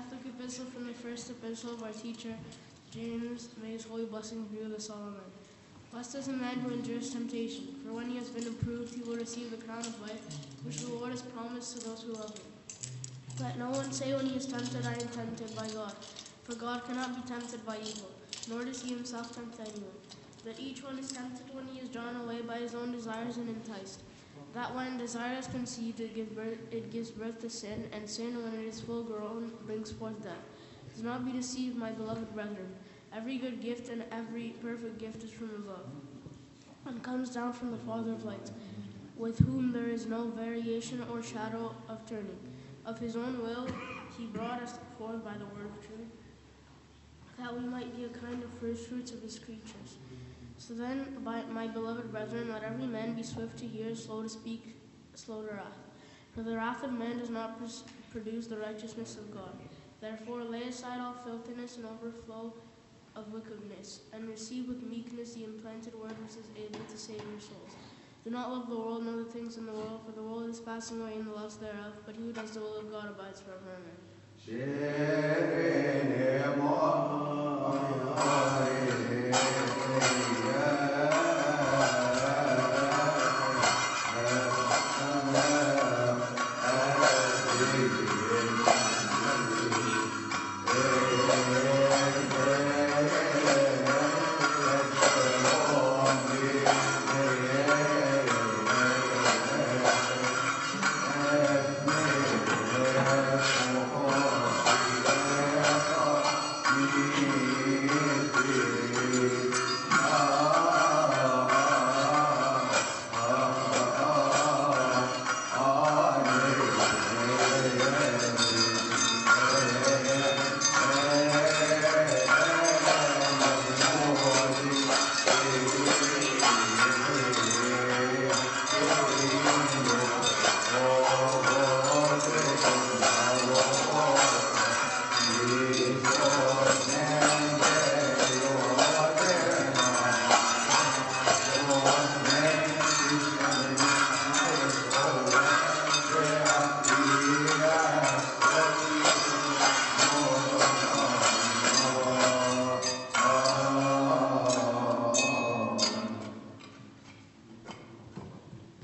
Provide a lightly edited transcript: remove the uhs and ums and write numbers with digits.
Catholic epistle from the first epistle of our teacher, James. May his holy blessings be with us all. Amen. Blessed is the man who endures temptation, for when he has been approved, he will receive the crown of life, which the Lord has promised to those who love him. Let no one say when he is tempted, I am tempted by God. For God cannot be tempted by evil, nor does he himself tempt anyone. But each one is tempted when he is drawn away by his own desires and enticed. That when desire is conceived, it gives birth to sin, and sin, when it is full grown, brings forth death. Do not be deceived, my beloved brethren. Every good gift and every perfect gift is from above, and comes down from the Father of lights, with whom there is no variation or shadow of turning. Of his own will he brought us forth by the word of truth, that we might be a kind of first fruits of his creatures. So then, my beloved brethren, let every man be swift to hear, slow to speak, slow to wrath. For the wrath of man does not produce the righteousness of God. Therefore lay aside all filthiness and overflow of wickedness, and receive with meekness the implanted word which is able to save your souls. Do not love the world, nor the things in the world, for the world is passing away in the lusts thereof, but he who does the will of God abides forever. Amen.